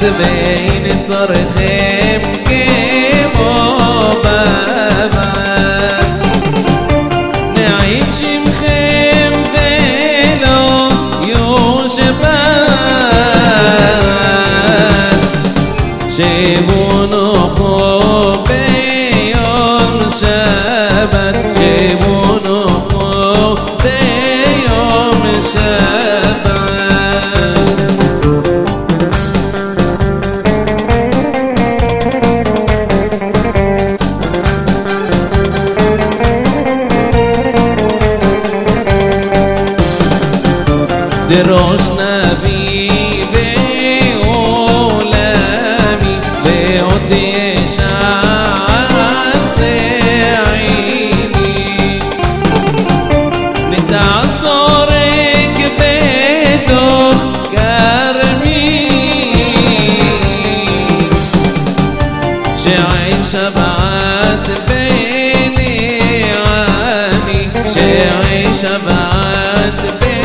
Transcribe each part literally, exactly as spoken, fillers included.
בין צורכם כמו בבד נעים שמכם ולא יושבת שבו נוחו ביום שבת שבו נוחו ביום שבת דרוש נביא בעולמי ועוד ישעשה עיני נטע שורק בתוך כרמי שעין שבת בעיני עמי שעין שבת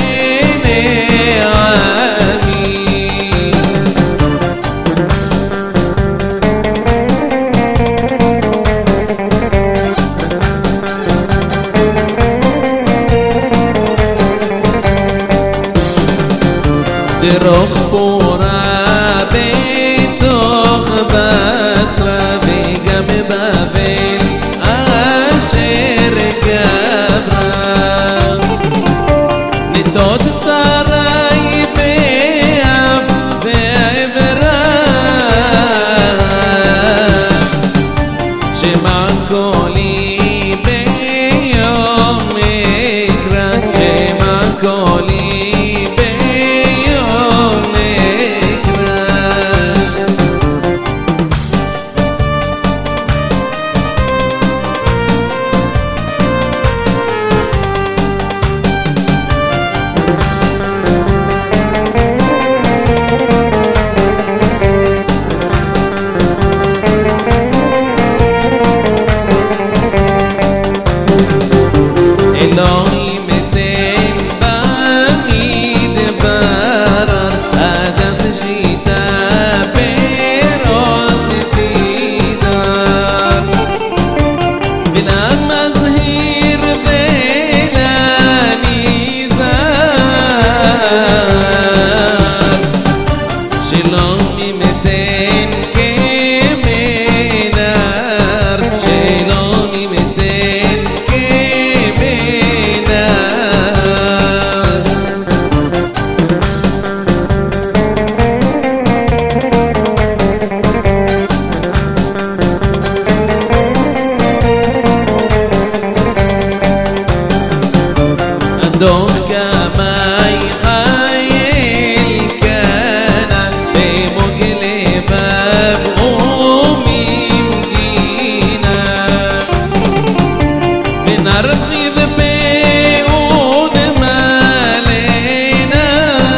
דרוך פורה בתוך בצרה וגם בבל אשר גברה נטות צרי באב ועברה שמע קולי ביום אקרא שמע קולי אלוהים אתן במדבר הדס שיטה בראש תידר ולן מזהיר ולן יזהר שלומים אתן כמנר שלומים אתן דוח כמי חייל כאן במוג לבב וממגינה ונרחיב פעוד מלנה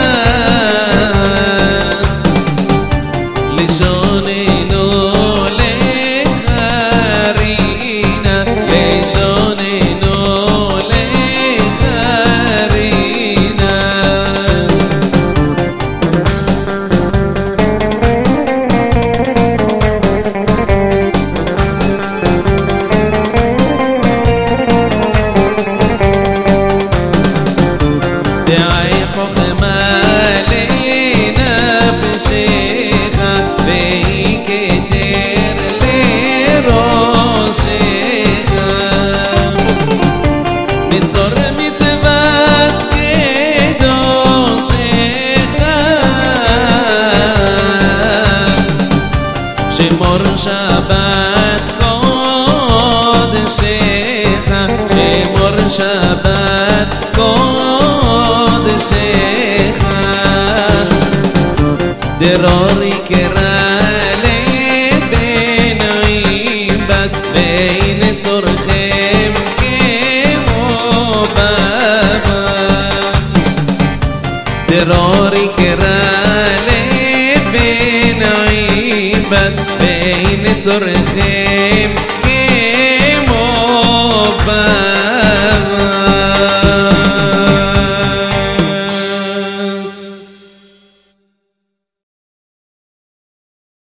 לשוננו לחרינה לשוננו דעי חוכמה לנפשך והיא כתר לראשך נצור מצוות קדושך שמור שבת קודשך שמור שבת קודשך דרור יקרא לבן עיבד בין צורכם כמו בבד דרור יקרא לבן עיבד בין צורכם כמו בבד